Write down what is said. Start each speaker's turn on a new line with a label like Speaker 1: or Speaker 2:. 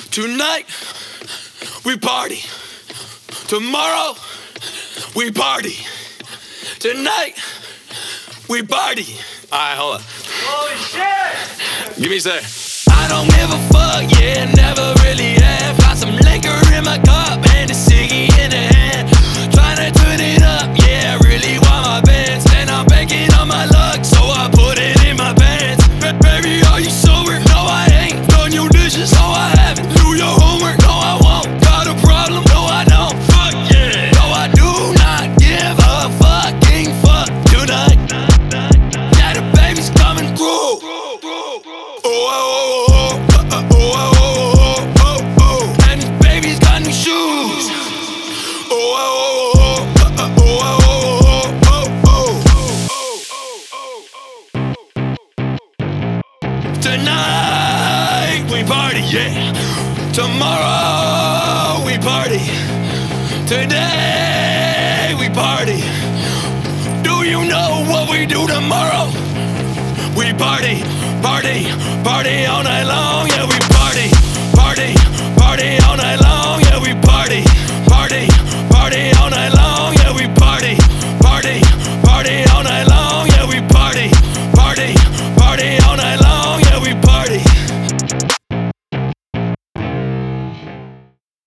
Speaker 1: Tonight, we party. Tomorrow, we party. Tonight, we party. Alright, hold on.
Speaker 2: Holy shit!
Speaker 1: Give me a sec. I don't give a fuck, yeah, never really have. Got some liquor in my cup and a ciggy in the hand. Tryna turn it up, yeah, I really want my bands. And I'm banking on my luck, so I put it in my pants. Baby, are you sober? No, I ain't. Done your dishes? No, I haven't. Do your homework? No, I won't. Got a problem? No, I don't. Fuck yeah. No, I do not give a fucking fuck tonight. Yeah, the baby's coming through. And this baby's got new shoes. Tonight we party, yeah. Tomorrow we party. Today we party. Do you know what we do tomorrow? We party, party, party all night long, yeah, we